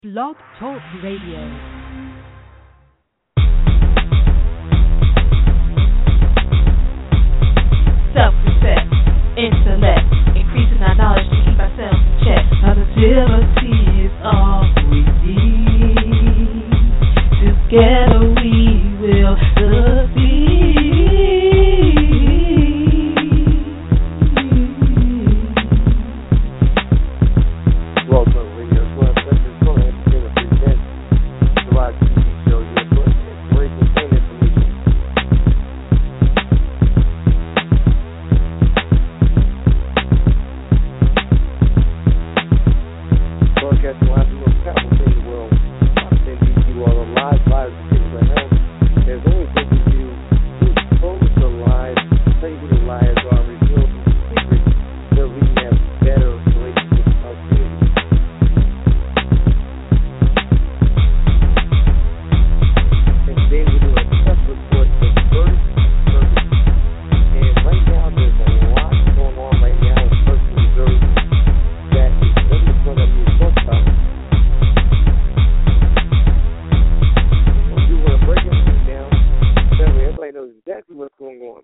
Blog Talk Radio. Self-respect, intellect, increasing our knowledge to keep ourselves in check. Positivity is all we need. Together we will succeed. Welcome, Radio Club. This is Tony Entertainment presents the live TV show. Your source for inspiration and information. Broadcasting live from the most powerful city in the world. Washington, D.C. All the live vibes of cities right now. There's always something to do. Expose the lies, tell you who the liars are, reveal the secrets so we can have better relationships with our community. And today we're doing a test report for first service. And right now there's a lot going on right now in First Missouri that is really going to be talked about. We want to break everything down so that way everybody knows exactly what's going on.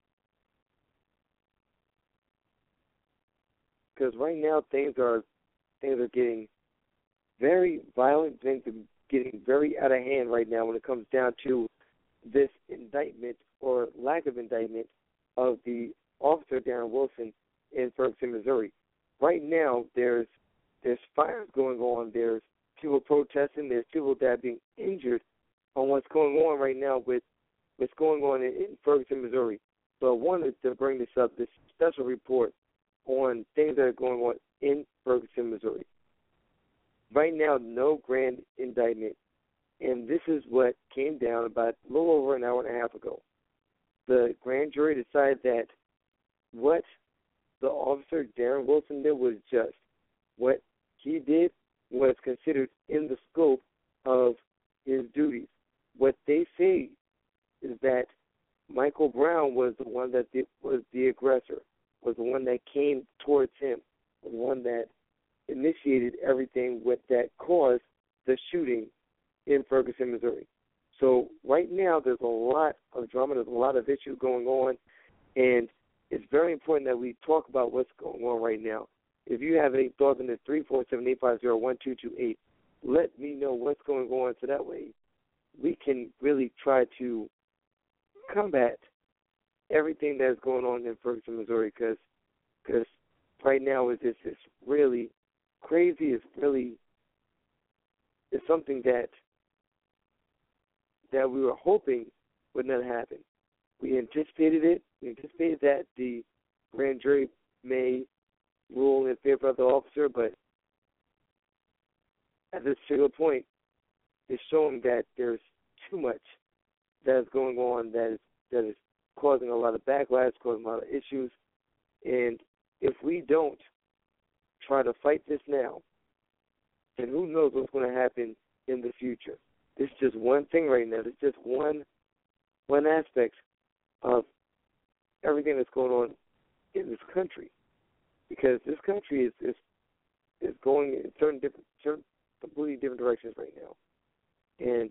Because right now things are getting very violent, things are getting very out of hand right now when it comes down to this indictment or lack of indictment of the officer Darren Wilson in Ferguson, Missouri. Right now there's fires going on, there's people protesting, there's people that are being injured on what's going on right now with what's going on in Ferguson, Missouri. So I wanted to bring this up, this special report on things that are going on in Ferguson, Missouri. Right now, no grand indictment, and this is what came down about a little over an hour and a half ago. The grand jury decided that what the officer, Darren Wilson, did was just. What he did was considered in the scope of his duties. What they say is that Michael Brown was the one that was the aggressor, was the one that came towards him, was the one that initiated everything that caused the shooting in Ferguson, Missouri. So right now there's a lot of drama, there's a lot of issues going on, and it's very important that we talk about what's going on right now. If you have any thoughts on this, 347-850-1228, let me know what's going on so that way we can really try to combat everything that's going on in Ferguson, Missouri, because right now it's really crazy. It's something that we were hoping would not happen. We anticipated it. We anticipated that the grand jury may rule in favor of the officer, but at this particular point, it's showing that there's too much that is going on that is causing a lot of backlash, causing a lot of issues. And if we don't try to fight this now, then who knows what's going to happen in the future. This is just one thing right now. It's just one aspect of everything that's going on in this country. Because this country is going in certain completely different directions right now. And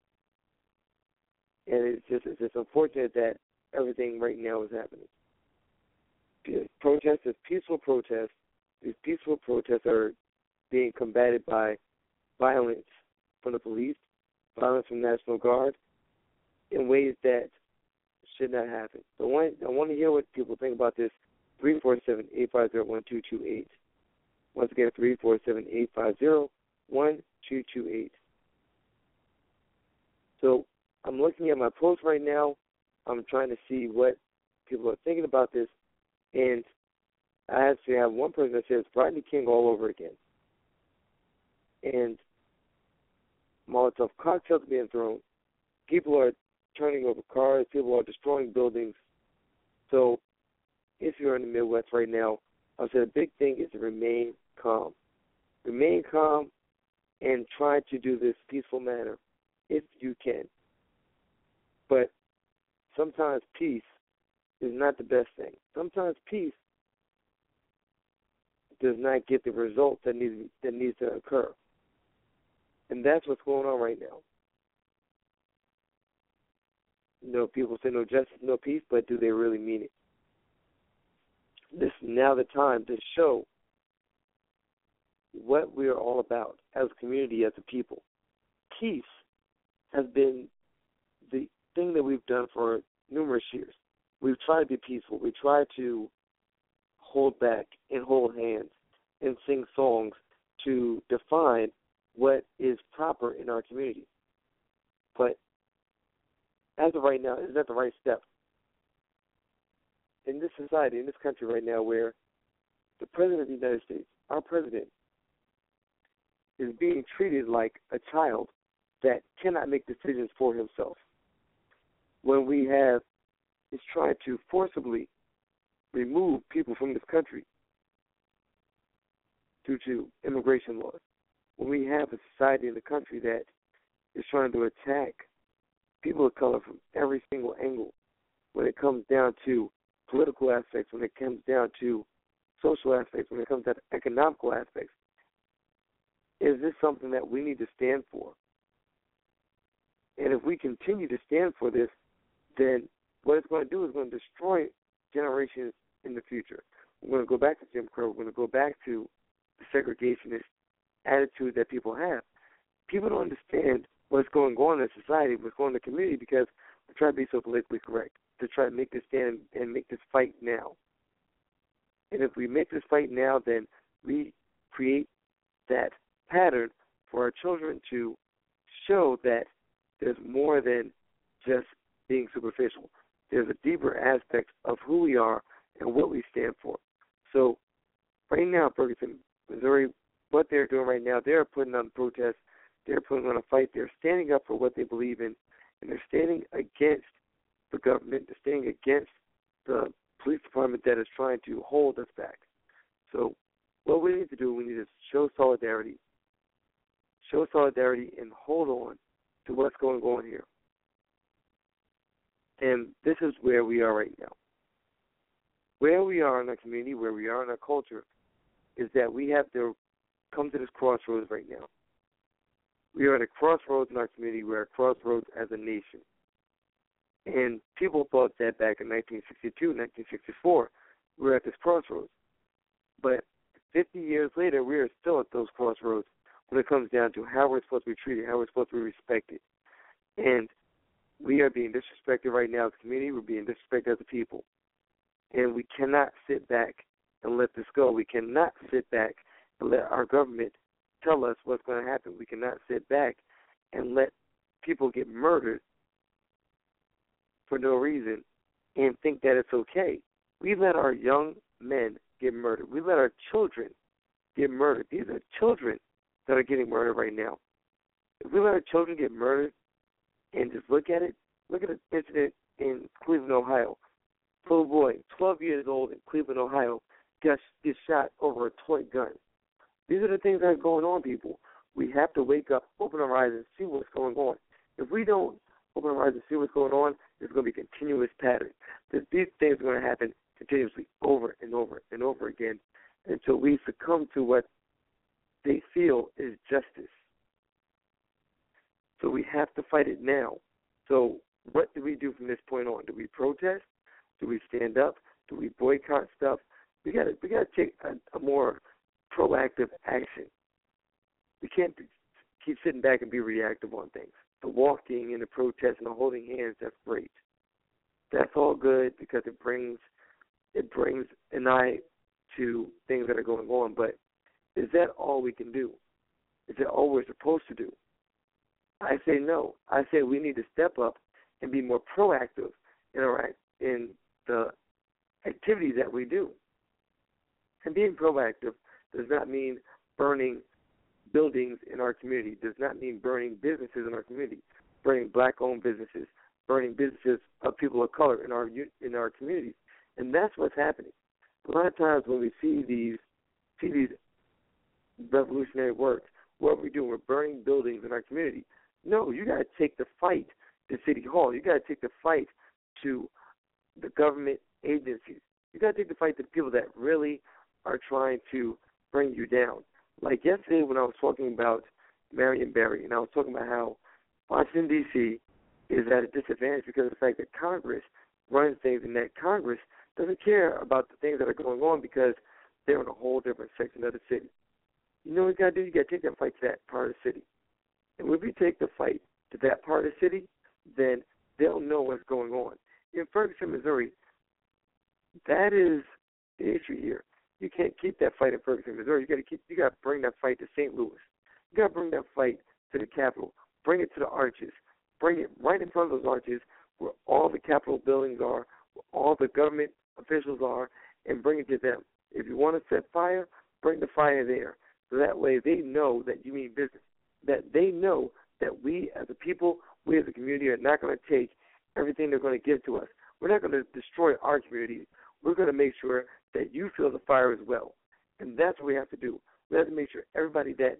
it's just unfortunate that everything right now is happening. Protests, peaceful protests, these peaceful protests are being combated by violence from the police, violence from the National Guard, in ways that should not happen. So I want to hear what people think about this. 347-850-1228. Once again, 347-850-1228. So I'm looking at my post right now. I'm trying to see what people are thinking about this. And I actually have one person that says Rodney King all over again. And Molotov cocktails being thrown. People are turning over cars. People are destroying buildings. So if you're in the Midwest right now, I'll say the big thing is to remain calm. Remain calm and try to do this peaceful manner if you can. But sometimes peace is not the best thing. Sometimes peace does not get the result that needs to occur. And that's what's going on right now. People say no justice, no peace, but do they really mean it? This is now the time to show what we are all about as a community, as a people. Peace has been the thing that we've done for numerous years. We've tried to be peaceful. We try to hold back and hold hands and sing songs to define what is proper in our community. But as of right now, is that the right step? In this society, in this country right now, where the President of the United States, our President, is being treated like a child that cannot make decisions for himself. When we have is trying to forcibly remove people from this country due to immigration laws. When we have a society in the country that is trying to attack people of color from every single angle, when it comes down to political aspects, when it comes down to social aspects, when it comes down to economical aspects, is this something that we need to stand for? And if we continue to stand for this, then what it's going to do is going to destroy generations in the future. We're going to go back to Jim Crow. We're going to go back to the segregationist attitude that people have. People don't understand what's going on in society, what's going on in the community, because we try to be so politically correct, to try to make this stand and make this fight now. And if we make this fight now, then we create that pattern for our children to show that there's more than just being superficial. There's a deeper aspect of who we are and what we stand for. So right now, Ferguson, Missouri, what they're doing right now, they're putting on protests, they're putting on a fight, they're standing up for what they believe in, and they're standing against the government, they're standing against the police department that is trying to hold us back. So what we need to do, we need to show solidarity and hold on to what's going on here. And this is where we are right now. Where we are in our community, where we are in our culture, is that we have to come to this crossroads right now. We are at a crossroads in our community. We're at a crossroads as a nation. And people thought that back in 1962, 1964, we were at this crossroads. But 50 years later, we are still at those crossroads when it comes down to how we're supposed to be treated, how we're supposed to be respected. And we are being disrespected right now as a community. We're being disrespected as a people. And we cannot sit back and let this go. We cannot sit back and let our government tell us what's going to happen. We cannot sit back and let people get murdered for no reason and think that it's okay. We let our young men get murdered. We let our children get murdered. These are children that are getting murdered right now. If we let our children get murdered and just look at an incident in Cleveland, Ohio. Little boy, 12 years old in Cleveland, Ohio, gets shot over a toy gun. These are the things that are going on, people. We have to wake up, open our eyes, and see what's going on. If we don't open our eyes and see what's going on, there's going to be a continuous pattern. These things are going to happen continuously over and over and over again until we succumb to what they feel is justice. So we have to fight it now. So what do we do from this point on? Do we protest? Do we stand up? Do we boycott stuff? We got to take a more proactive action. We can't keep sitting back and be reactive on things. The walking and the protest and the holding hands, that's great. That's all good because it brings an eye to things that are going on. But is that all we can do? Is that all we're supposed to do? I say no. I say we need to step up and be more proactive in the activities that we do. And being proactive does not mean burning buildings in our community, does not mean burning businesses in our community, burning black-owned businesses, burning businesses of people of color in our communities. And that's what's happening. A lot of times when we see these revolutionary works, what we do, we're burning buildings in our community. No, you got to take the fight to City Hall. You got to take the fight to the government agencies. You got to take the fight to the people that really are trying to bring you down. Like yesterday when I was talking about Marion Barry, and I was talking about how Washington, D.C. is at a disadvantage because of the fact that Congress runs things and that Congress doesn't care about the things that are going on because they're in a whole different section of the city. You know what you got to do? You got to take that fight to that part of the city. And when we take the fight to that part of the city, then they'll know what's going on. In Ferguson, Missouri, that is the issue here. You can't keep that fight in Ferguson, Missouri. You got to bring that fight to St. Louis. You got to bring that fight to the Capitol. Bring it to the arches. Bring it right in front of those arches where all the Capitol buildings are, where all the government officials are, and bring it to them. If you want to set fire, bring the fire there. So that way they know that you mean business. That they know that we as a people, we as a community are not going to take everything they're going to give to us. We're not going to destroy our community. We're going to make sure that you feel the fire as well. And that's what we have to do. We have to make sure everybody that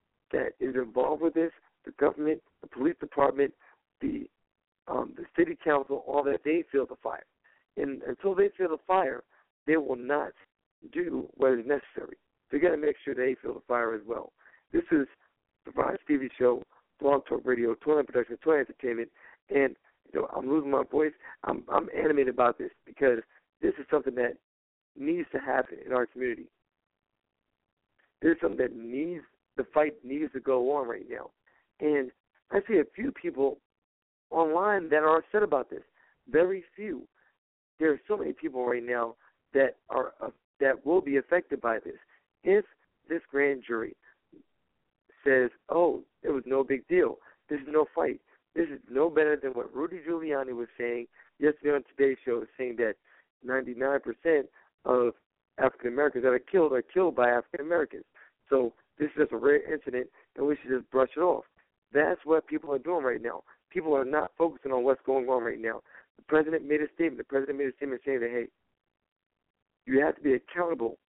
is involved with this, the government, the police department, the city council, all that, they feel the fire. And until they feel the fire, they will not do what is necessary. So you got to make sure they feel the fire as well. This is the Ron Stevie Show, Blog Talk Radio, Toyland Production, Toyland Entertainment, and I'm losing my voice. I'm animated about this because this is something that needs to happen in our community. This is something that the fight needs to go on right now. And I see a few people online that are upset about this. Very few. There are so many people right now that will be affected by this. If this grand jury says, oh, it was no big deal, this is no fight, this is no better than what Rudy Giuliani was saying yesterday on Today's Show, saying that 99% of African Americans that are killed by African Americans. So this is just a rare incident, and we should just brush it off. That's what people are doing right now. People are not focusing on what's going on right now. The president made a statement. The president made a statement saying that, hey, you have to be accountable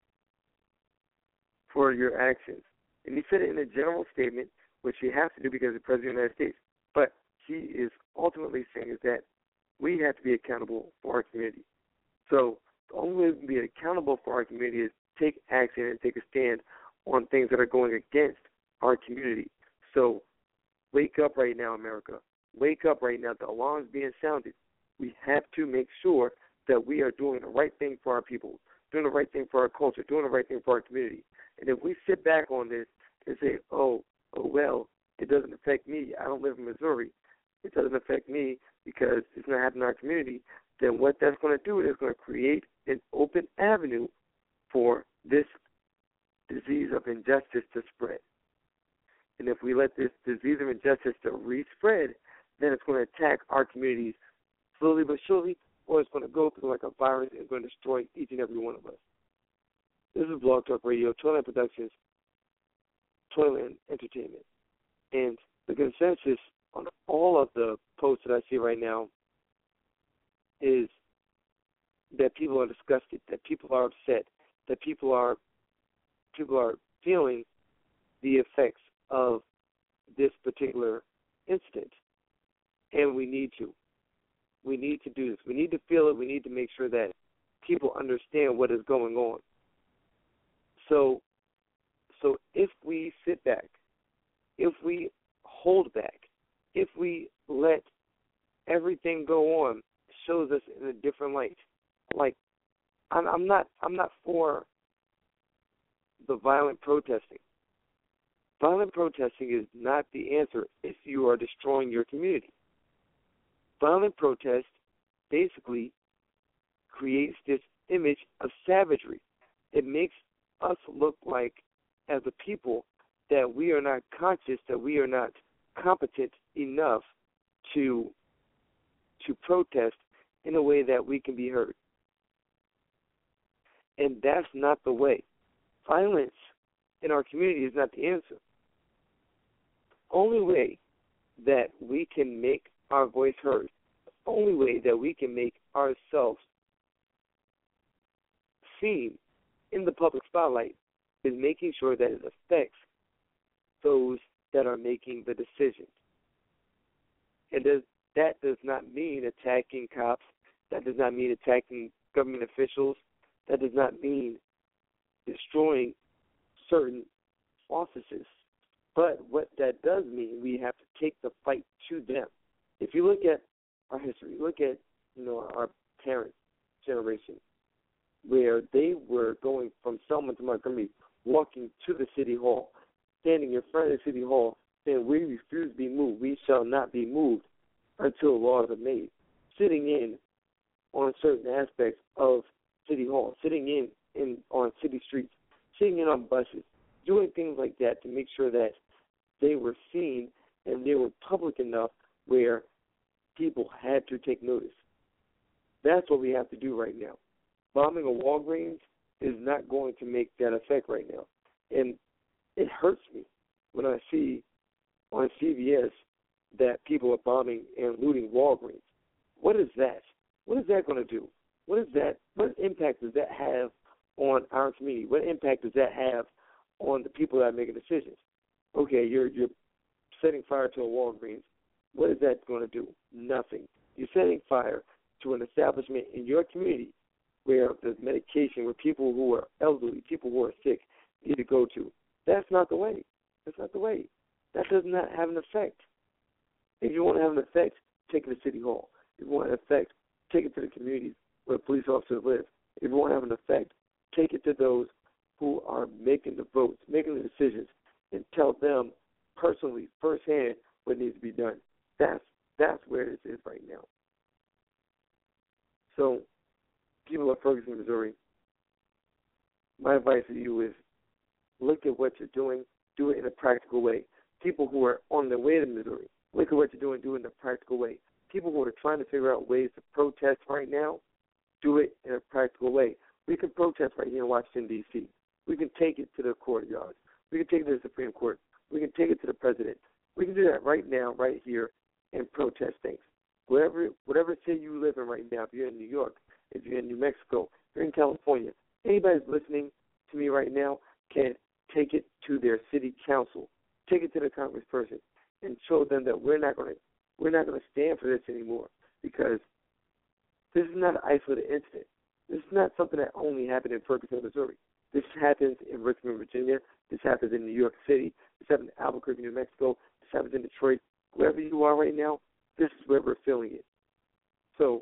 for your actions. And he said it in a general statement, which he has to do because he's the president of the United States. But he is ultimately saying is that we have to be accountable for our community. So the only way we can be accountable for our community is take action and take a stand on things that are going against our community. So wake up right now, America. Wake up right now. The alarm is being sounded. We have to make sure that we are doing the right thing for our people, doing the right thing for our culture, doing the right thing for our community. And if we sit back on this and say, oh well, it doesn't affect me, I don't live in Missouri, it doesn't affect me because it's not happening in our community, then what that's going to do is going to create an open avenue for this disease of injustice to spread. And if we let this disease of injustice to re-spread, then it's going to attack our communities slowly but surely, or it's going to go through like a virus and going to destroy each and every one of us. This is Blog Talk Radio, Toyland Productions, Toyland Entertainment. And the consensus on all of the posts that I see right now is that people are disgusted, that people are upset, that people are feeling the effects of this particular incident. And we need to. We need to do this. We need to feel it. We need to make sure that people understand what is going on. So if we sit back, if we hold back, if we let everything go on, it shows us in a different light. Like, I'm not for the violent protesting. Violent protesting is not the answer if you are destroying your community. Violent protest basically creates this image of savagery. It makes us look like, as a people, that we are not conscious, that we are not competent enough to protest in a way that we can be heard. And that's not the way. Violence in our community is not the answer. Only way that we can make our voice heard, the only way that we can make ourselves seen in the public spotlight is making sure that it affects those that are making the decisions. And that does not mean attacking cops. That does not mean attacking government officials. That does not mean destroying certain offices But what that does mean, we have to take the fight to them. If you look at our history, look at our parents' generation, where they were going from Selma to Montgomery, walking to the city hall, standing in front of the city hall, saying, "We refuse to be moved. We shall not be moved until laws are made." Sitting in on certain aspects of city hall, sitting in on city streets, sitting in on buses, doing things like that to make sure that they were seen and they were public enough where people had to take notice. That's what we have to do right now. Bombing a Walgreens is not going to make that effect right now. And it hurts me when I see on CBS that people are bombing and looting Walgreens. What is that? What is that going to do? What impact does that have on our community? What impact does that have on the people that are making decisions? Okay, you're setting fire to a Walgreens. What is that going to do? Nothing. You're setting fire to an establishment in your community where there's medication, where people who are elderly, people who are sick need to go to. That's not the way. That's not the way. That does not have an effect. If you want to have an effect, take it to City Hall. If you want an effect, take it to the communities where police officers live. If you want to have an effect, take it to those who are making the votes, making the decisions, and tell them personally, firsthand, what needs to be done. That's where this is right now. So, people of Ferguson, Missouri, my advice to you is look at what you're doing, do it in a practical way. People who are on their way to Missouri, look at what you're doing, do it in a practical way. People who are trying to figure out ways to protest right now, do it in a practical way. We can protest right here in Washington, D.C. We can take it to the courtyards. We can take it to the Supreme Court. We can take it to the president. We can do that right now, right here, and protest things. Whatever city you live in right now, if you're in New York, if you're in New Mexico, if you're in California, anybody who's listening to me right now can take it to their city council, take it to the congressperson, and show them that we're not going to stand for this anymore, because this is not an isolated incident. This is not something that only happened in Ferguson, Missouri. This happens in Richmond, Virginia. This happens in New York City. This happens in Albuquerque, New Mexico. This happens in Detroit. Wherever you are right now, this is where we're feeling it. So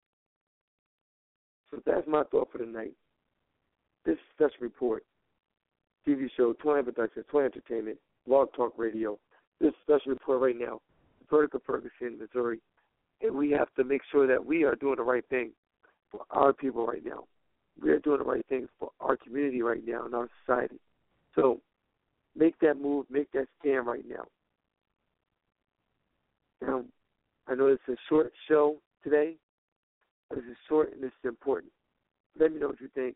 that's my thought for tonight. This special report, TV show, 20 Productions, 20 Entertainment, Blog Talk Radio. This special report right now, Vertical Ferguson, Missouri. And we have to make sure that we are doing the right thing for our people right now. We are doing the right thing for our community right now and our society. So make that move, make that stand right now. Now, I know this is a short show today, but this is short and this is important. Let me know what you think.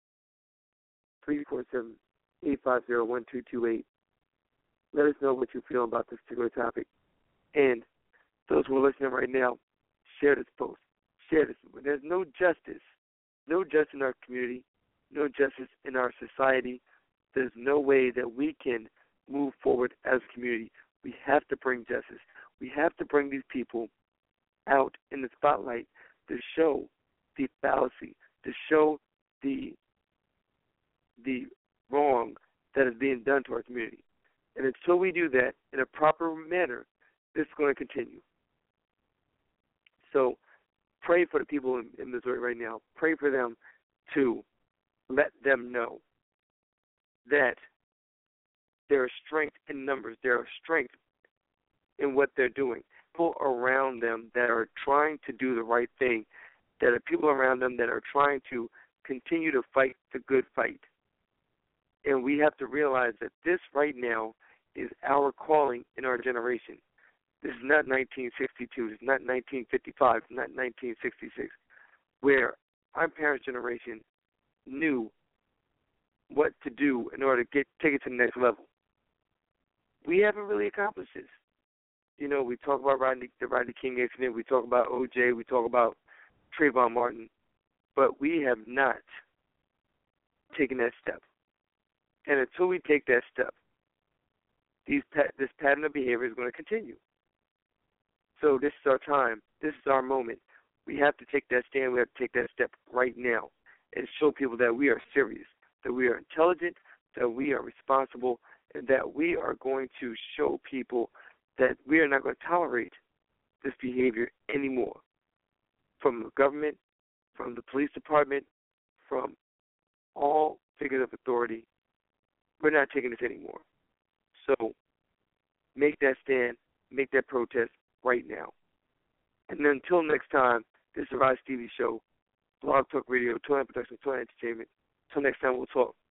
347-850-1228. Let us know what you feel about this particular topic. And those who are listening right now, share this post. Share this. When there's no justice in our community, no justice in our society, there's no way that we can move forward as a community. We have to bring justice. We have to bring these people out in the spotlight to show the fallacy, to show the wrong that is being done to our community. And until we do that in a proper manner, this is going to continue. So pray for the people in Missouri right now. Pray for them to let them know that there is strength in numbers. There is strength in what they're doing. People around them that are trying to do the right thing, that are people around them that are trying to continue to fight the good fight. And we have to realize that this right now is our calling in our generation. This is not 1962. This is not 1955. It's not 1966, where our parents' generation knew what to do in order to take it to the next level. We haven't really accomplished this. You know, we talk about the Rodney King incident. We talk about O.J. We talk about Trayvon Martin. But we have not taken that step. And until we take that step, this pattern of behavior is going to continue. So this is our time. This is our moment. We have to take that stand. We have to take that step right now and show people that we are serious, that we are intelligent, that we are responsible, and that we are going to show people that we are not going to tolerate this behavior anymore from the government, from the police department, from all figures of authority. We're not taking this anymore. So make that stand, make that protest right now. And then until next time, this is the Rod Stevie Show, Blog Talk Radio, Toyline Productions, Toyline Entertainment. Until next time, we'll talk.